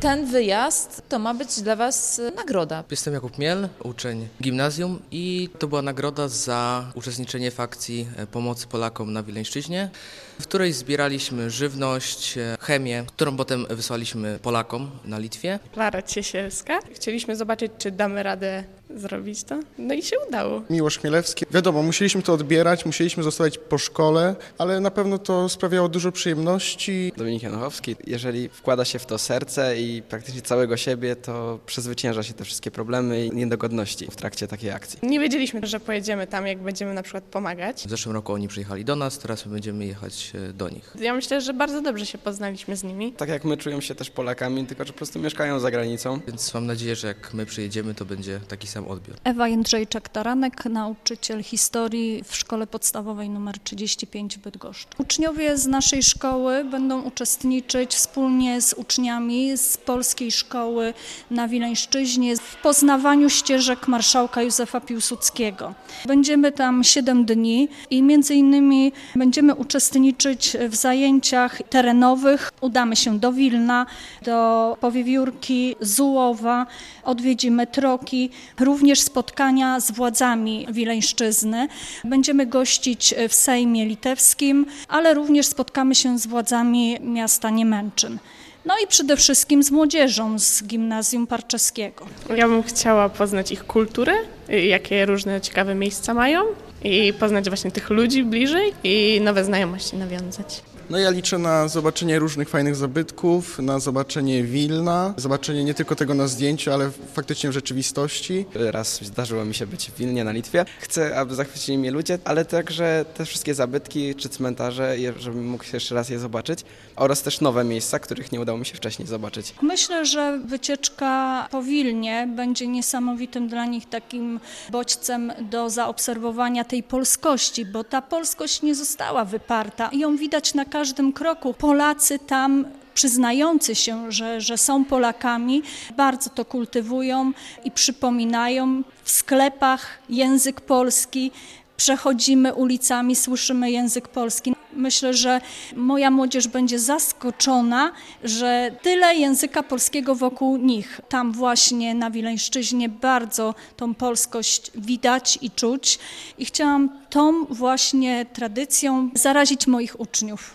ten wyjazd to ma być dla Was nagroda. Jestem Jakub Miel, uczeń gimnazjum i to była nagroda za uczestniczenie w akcji pomocy Polakom na Wileńszczyźnie, w której zbieraliśmy żywność, chemię, którą potem wysłaliśmy Polakom na Litwie. Klara Ciesielska. Chcieliśmy zobaczyć, czy damy radę zrobić to. No i się udało. Miłosz Chmielewski. Wiadomo, musieliśmy to odbierać, musieliśmy zostawać po szkole, ale na pewno to sprawiało dużo przyjemności. Dominik Januchowski. Jeżeli wkłada się w to serce i praktycznie całego siebie, to przezwycięża się te wszystkie problemy i niedogodności w trakcie takiej akcji. Nie wiedzieliśmy, że pojedziemy tam, jak będziemy na przykład pomagać. W zeszłym roku oni przyjechali do nas, teraz my będziemy jechać do nich. Ja myślę, że bardzo dobrze się poznaliśmy z nimi. Tak jak my czują się też Polakami, tylko że po prostu mieszkają za granicą. Więc mam nadzieję, że jak my przyjedziemy, to będzie taki sam odbiór. Ewa Jędrzejczak-Taranek, nauczyciel historii w Szkole Podstawowej nr 35 w Bydgoszczy. Uczniowie z naszej szkoły będą uczestniczyć wspólnie z uczniami z Polskiej Szkoły na Wileńszczyźnie w poznawaniu ścieżek marszałka Józefa Piłsudskiego. Będziemy tam 7 dni i między innymi będziemy uczestniczyć w zajęciach terenowych. Udamy się do Wilna, do Powiewiórki, Zułowa, odwiedzimy Troki, również spotkania z władzami Wileńszczyzny. Będziemy gościć w Sejmie Litewskim, ale również spotkamy się z władzami miasta Niemęczyn. No i przede wszystkim z młodzieżą z Gimnazjum Parczeskiego. Ja bym chciała poznać ich kulturę, jakie różne ciekawe miejsca mają i poznać właśnie tych ludzi bliżej i nowe znajomości nawiązać. No ja liczę na zobaczenie różnych fajnych zabytków, na zobaczenie Wilna, zobaczenie nie tylko tego na zdjęciu, ale faktycznie w rzeczywistości. Raz zdarzyło mi się być w Wilnie na Litwie. Chcę, aby zachwycili mnie ludzie, ale także te wszystkie zabytki czy cmentarze, żebym mógł jeszcze raz je zobaczyć oraz też nowe miejsca, których nie udało mi się wcześniej zobaczyć. Myślę, że wycieczka po Wilnie będzie niesamowitym dla nich takim bodźcem do zaobserwowania tej polskości, bo ta polskość nie została wyparta i ją widać na każdym kroku. Polacy tam przyznający się, że są Polakami, bardzo to kultywują i przypominają. W sklepach język polski, przechodzimy ulicami, słyszymy język polski. Myślę, że moja młodzież będzie zaskoczona, że tyle języka polskiego wokół nich. Tam właśnie na Wileńszczyźnie bardzo tą polskość widać i czuć. I chciałam tą właśnie tradycją zarazić moich uczniów.